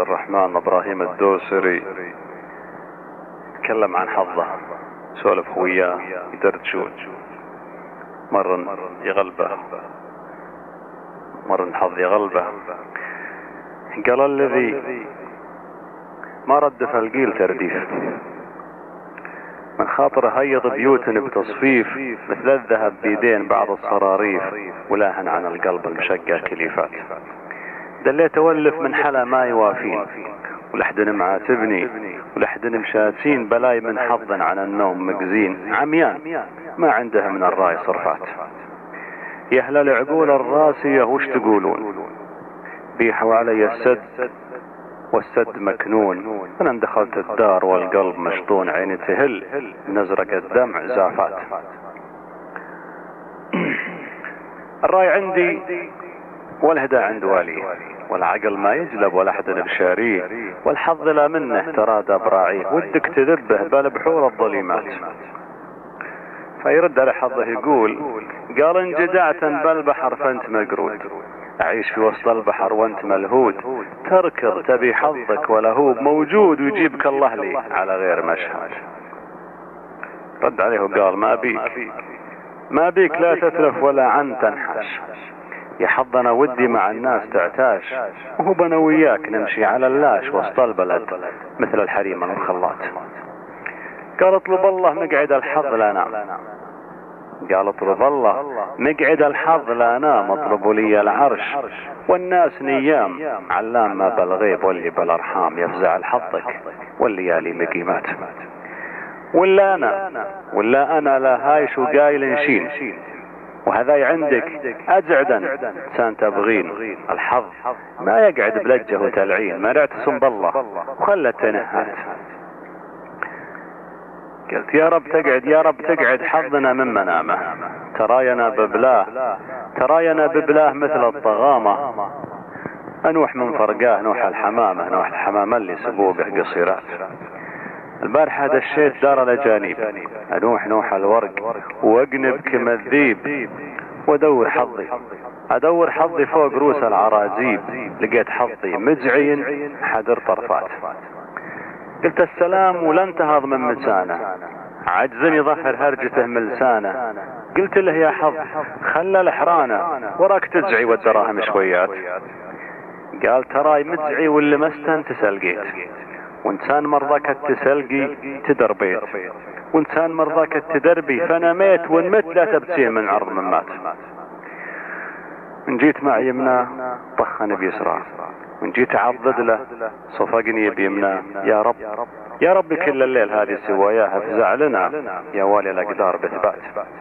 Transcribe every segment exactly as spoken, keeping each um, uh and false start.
الرحمن ابراهيم الدوسري تكلم عن حظه، سولف وياه يدردشون، مرن يغلبه مرن حظ يغلبه. قال الذي ما رد فالقيل ترديف، من خاطر هيض بيوت بتصفيف، مثل الذهب بيدين بعض الصراريف، ولاهن عن القلب المشقى كليفات. دليت اولف من حلا ما يوافين، ولحدن معاتبني ولحدن مشاتين، بلاي من حظ عن النوم مقزين، عميان ما عنده من الراي صرفات. يا اهل العقول الراسية وش تقولون، بيحوا علي السد والسد مكنون، انا دخلت الدار والقلب مشطون، عيني تهل نزرق الدمع زافات. الراي عندي والهدى عند واليه، والعقل ما يجلب ولا احد بشاريه، والحظ لا منه تراد براعيه، ودك تذبه بل بحور الظليمات. فيرد على حظه يقول قال ان جدعت بالبحر فانت مقرود، اعيش في وسط البحر وانت ملهود، تركض تبي حظك ولا هو موجود، ويجيبك الله لي على غير مشهد. رد عليه وقال ما بيك ما بيك لا تتلف ولا عن تنحش، يا حظنا ودي مع الناس تعتاش، وهو بنا وياك نمشي على اللاش وسط البلد مثل الحريم المخلات. قال اطلب الله مقعد الحظ لا نام، قال اطلب الله مقعد الحظ لا نام، اطلبوا لي العرش والناس نيام، علام ما بالغيب واللي بالارحام، يفزع الحظك والليالي مقيمات. ولا انا ولا انا لا هايش وقايل نشين، وهذا عندك أجعدا سان تبغين، الحظ ما يقعد بلجه وتلعين، ما نعتصم بالله وخلت تنهات. قلت يا رب تقعد يا رب تقعد حظنا من منامه، تراينا ببلاه تراينا ببلاه مثل الطغامة، انوح من فرقاه نوح الحمامة، نوح الحمامة اللي سبوقه قصيرات. البارحة دشيت دار الاجانب، انوح نوح الورق واقنب كما الذيب، وادور حظي ادور حظي فوق روس العراجيب، لقيت حظي مجعين حدر طرفات. قلت السلام ولا انتهض من مكانه، عجزني ظهر هرجته من لسانه. قلت له يا حظ خلى الحرانه، وراك تزعي والدراهم شويات. قال تراي مزعي واللي ما استنت لقيت، وانسان مرضاك التسلقي تدربيت، وانسان مرضاك التدربي فانا ميت، وانمت لا تبتسم من عرض من مات. ان جيت مع يمناه طخني بيسرى، وان جيت اعضد له صفقني بيمناه. يا رب يا رب كل الليل هذه سواياها فزع لنا، يا والي الاقدار بثبات.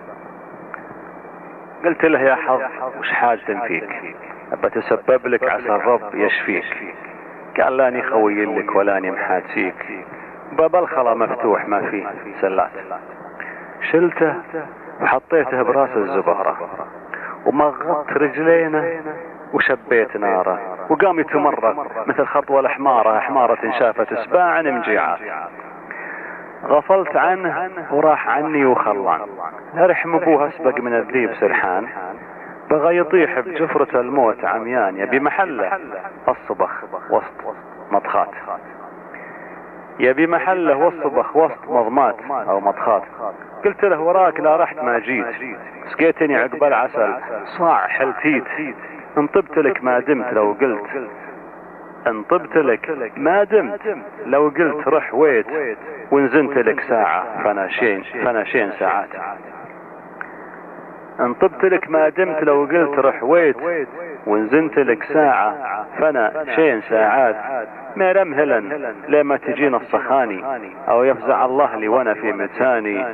قلت له يا حظ وش حاجة فيك، ابى تسبب لك عسى الرب يشفيك. قال لاني خوي لك ولاني محاتيك، باب الخلا مفتوح ما فيه سلات. شلته وحطيته براس الزبارة، ومغطت رجلينا وشبيت ناره، وقام يتمرق مثل خطوة الحمارة، حمارة شافت سباعا مجيعات. غفلت عنه وراح عني وخلان، ارحم ابوها اسبق من الذيب سرحان، بغى يطيح بجفرة الموت عميان، يبي محله الصبخ وسط مضخات، يبي محله والصبخ وسط مضمات او مضخات. قلت له وراك لا رحت ما جيت، سقيتني عقب العسل صاع حلتيت، انطبت لك ما دمت لو قلت انطبت لك ما دمت لو قلت رح ويت، ونزنت لك ساعة فناشين فناشين ساعات. انطبت لك ما دمت لو قلت رح ويت، ونزنت لك ساعة فنا شين ساعات. ما رمهلا لما تجينا الصخاني، او يفزع الله لي وانا في متاني.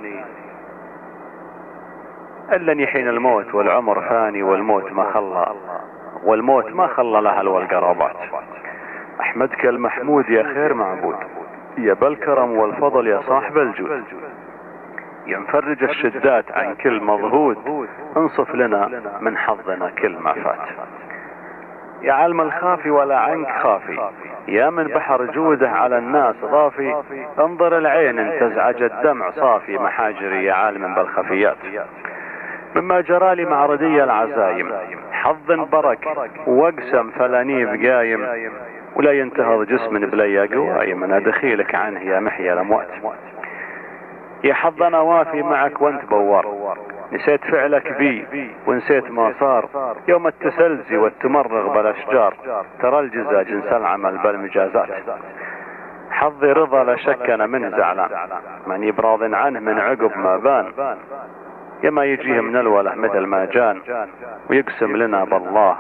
الا يحين الموت والعمر فاني، والموت ما خلى والموت ما خلى لها والقرابات. احمدك المحمود يا خير معبود، يا بالكرم والفضل يا صاحب الجود، يا مفرج الشدات عن كل مضهود، انصف لنا من حظنا كل ما فات. يا علم الخافي ولا عنك خافي، يا من بحر جوده على الناس ضافي، انظر العين انتزعج الدمع صافي، محاجري يا عالم بالخفيات. مما جرالي مع ردي العزايم، حظ برك واقسم فلاني بقايم، ولا ينتهض جسم بلا قوائم انا دخيلك عنه يا محيا الاموات. يا حظ انا وافي معك وانت بوار، نسيت فعلك بي ونسيت ما صار، يوم التسلزي والتمرغ بالاشجار، ترى الجزا جنس العمل بالمجازات. حظي رضا لا شك انا منه زعلان، ماني براض عنه من عقب ما بان، يا ما يجيه من الوله مثل ما جان، ويقسم لنا بالله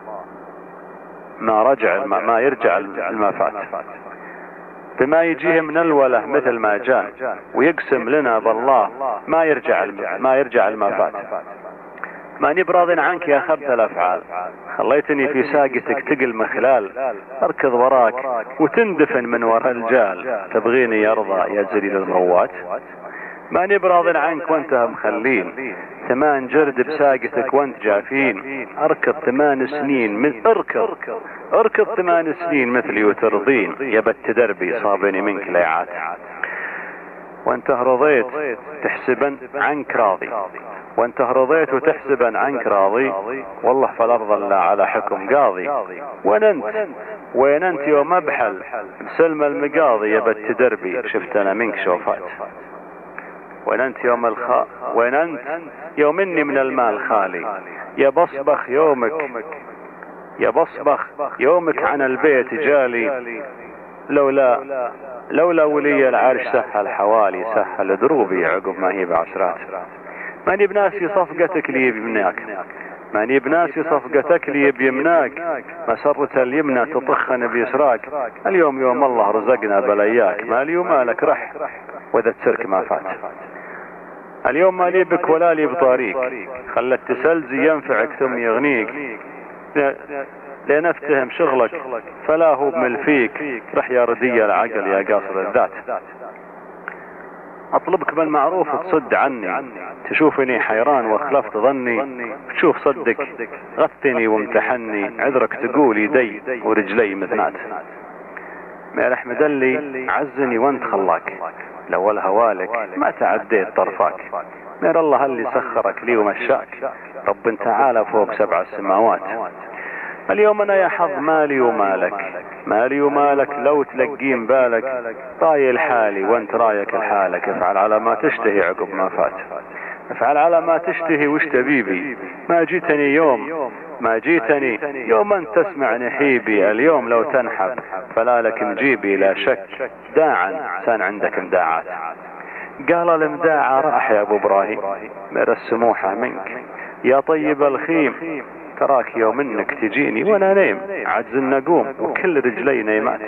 ما رجع الما ما يرجع الما فات. بما يجيه من الوله مثل ما جان، ويقسم لنا بالله ما يرجع ما يرجع الما فات. ماني براض عنك يا خبث الافعال، خليتني في ساقتك تقل مخلال، اركض وراك وتندفن من وراء الجال، تبغيني يرضى يا زليل المروات. ماني براض عنك وانت مخلين، ثمان جرد بساقتك وانت جافين، اركض ثمان سنين من اركض اركض ثمان سنين مثلي وترضين، يا بت دربي صابني منك ليعات. وانت رضيت تحسبا عنك راضي، وانت رضيت وتحسبا عنك راضي، والله فالارض الا على حكم قاضي. وين انت وين انت يوم ابحل بسلم المقاضي، يا بت دربي شفت انا منك شوفات. وين انت يوم الخ وين انت يوم اني من المال خالي، يا بصبخ يومك يا بصبخ يومك عن البيت جالي، لولا لولا ولي العرش سهل حوالي، سهل دروبي عقب ما هي بعشرات. ماني بناسي صفقتك لي بيمناك، ماني بناسي صفقتك لي بيمناك، مسرة اليمنى تطخن بيسراك، اليوم يوم الله رزقنا بلياك، مالي ومالك رح واذا تسرك ما فات. اليوم مالي بك ولا لي بطريق، خلت تسلزي ينفعك ثم يغنيك، لنفتهم شغلك فلا هو بملفيك، رح يا ردي العقل يا قاصر الذات. اطلبك بالمعروف تصد عني، تشوفني حيران واخلفت ظني، تشوف صدك غثني وامتحني، عذرك تقول يدي ورجلي مثنات. مير احمد اللي عزني وانت خلاك، لو الهوالك ما تعديت طرفاك، مير الله اللي سخرك لي ومشاك، رب تعالى فوق سبع السماوات. اليوم انا يا حظ مالي ومالك، مالي ومالك لو تلقين بالك، طايل حالي وانت رايك لحالك، افعل على ما تشتهي عقب ما فات، افعل على ما تشتهي وش تبيبي. ما جيتني يوم ما جيتني يوم انت تسمع نحيبي، اليوم لو تنحب فلا لك مجيبي، لا شك داعا سان عندك مداعات. قال المداعة راح يا ابو ابراهيم، مر السموحة منك يا طيب الخيم، تراك يوم انك تجيني وانا نايم عجز النقوم وكل رجلي نايمات.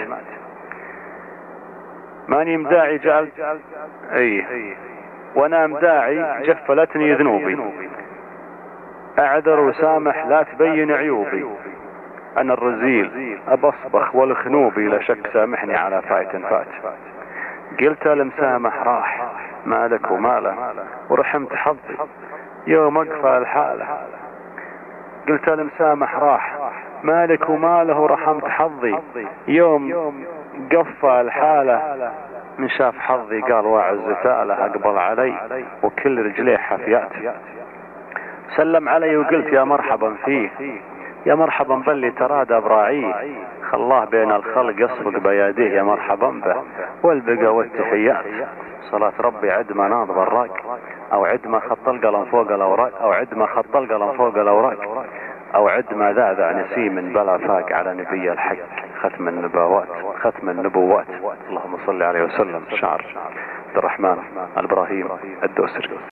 ماني مداعي جعل اي وانا مداعي جفلتني ذنوبي، اعذر وسامح لا تبين عيوبي، انا الرزيل ابصبخ والخنوبي، لا شك سامحني على فايت فات. قلت المسامح راح مالك وماله، ورحمت حظي يوم اقفى الحاله، قلت المسامح راح مالك وماله، ورحمت حظي يوم قفى الحاله، من شاف حظي قال واعز تاله، اقبل علي وكل رجليه حفيات. سلم علي وقلت يا مرحبا فيه، يا مرحبا باللي ترادى براعيه، خلاه بين الخلق يصفق بياديه، يا مرحبا به والبقى والتحيات. صلاة ربي عد ما ناض براق، او عد ما خط القلم فوق الاوراق، او عد ما خط القلم فوق الاوراق، او عد ما ذاذع نسيم بلا فاق على نبي الحق، ختم النبوات ختم النبوات. اللهم صل عليه وسلم. شعر عبد الرحمن الابراهيم الدوسري.